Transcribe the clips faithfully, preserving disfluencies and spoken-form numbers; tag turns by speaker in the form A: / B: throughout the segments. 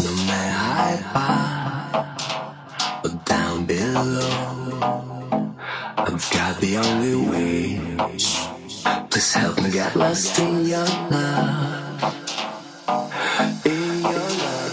A: No matter high or down below, I've got the only way. Please help me get lost in your love, in your love.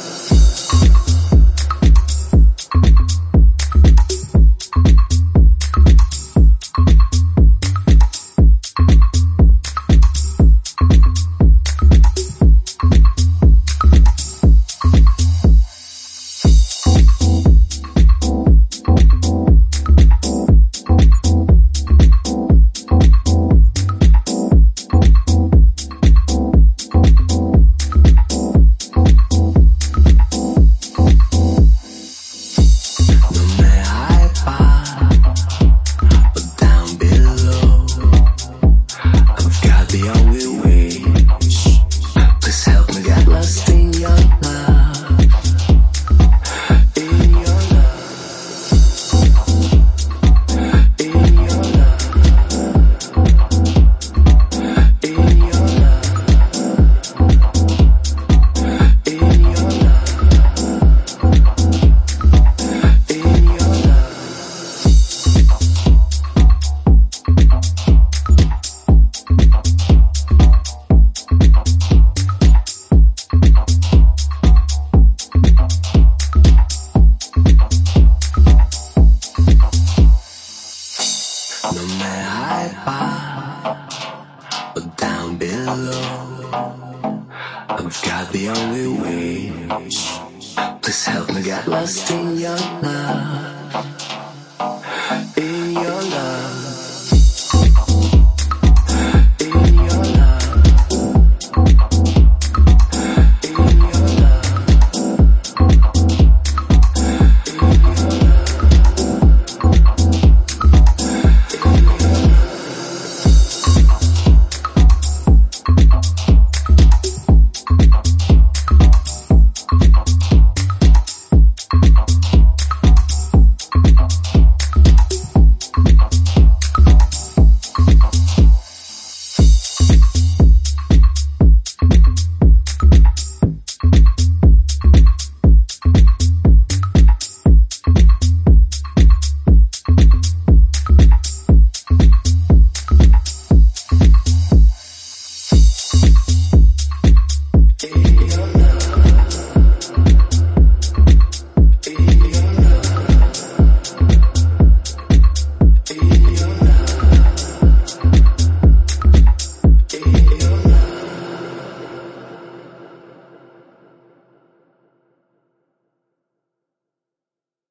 A: No matter high or down below, I've got the only way. Please help me get lost in your love.